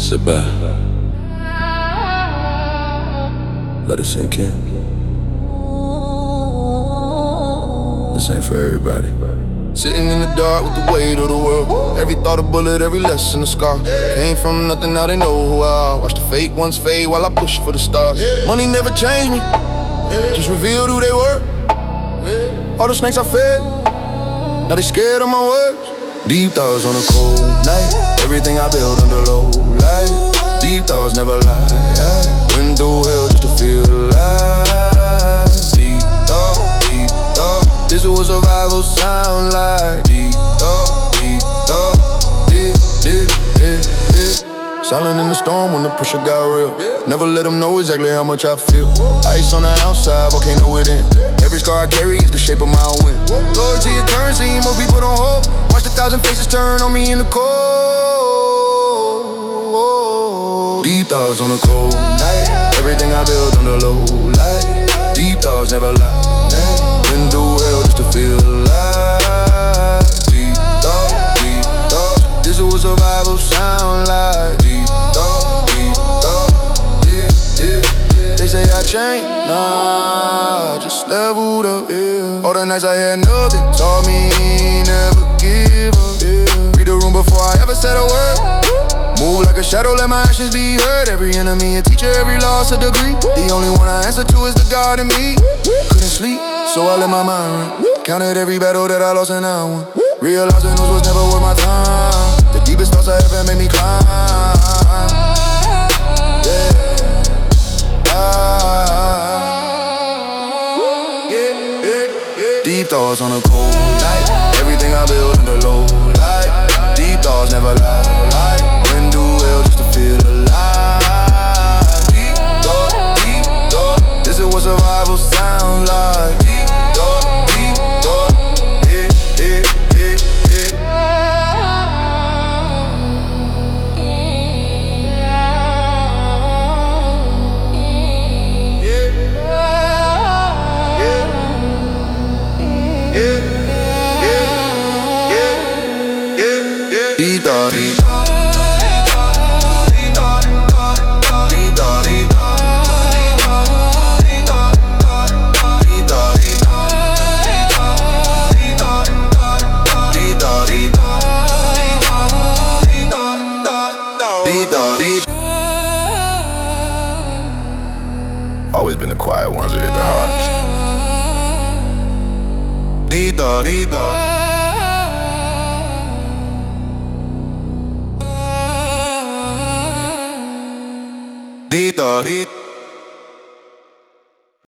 Sit back, let it sink in. This ain't for everybody. Sitting in the dark with the weight of the world. Every thought a bullet, every lesson a scar. Came from nothing, now they know who I are. Watch the fake ones fade while I push for the stars. Money never changed me, just revealed who they were. All the snakes I fed, now they scared of my words. Deep thoughts on a cold night, everything I built under low light. Deep thoughts never lie, went through hell just to feel alive. Deep thought, this is what survival sound like. Deep thought, deep. Silent in the storm when the pressure got real. Never let them know exactly how much I feel. Ice on the outside, volcano within. Every scar I carry is the shape of my win. Loyalty is currency, most people don't hope. Watch 1,000 faces turn on me in the cold. Deep thoughts on a cold night, everything I built under low light. Deep thoughts never lie, been through hell just to feel alive. Deep thoughts, this is what survival sound like. Deep thoughts, yeah. They say I changed, nah, just leveled up, yeah. All the nights I had nothing taught me never give up, yeah. Read the room before I ever said a word. Move like a shadow, let my actions be heard. Every enemy a teacher, every loss a degree. The only one I answer to is the God in me. Couldn't sleep, so I let my mind run. Counted every battle that I lost and I won. Realizing those was never worth my time. The deepest thoughts I ever made me climb. Deep thoughts on a cold night, everything I built under low light. Deep thoughts never lie, went through hell just to feel alive. Deep thought, this is what survival sound like. Deep thought, yeah. Deep thought, always been the quiet ones that hit the hardest. Deep thought, deep thought.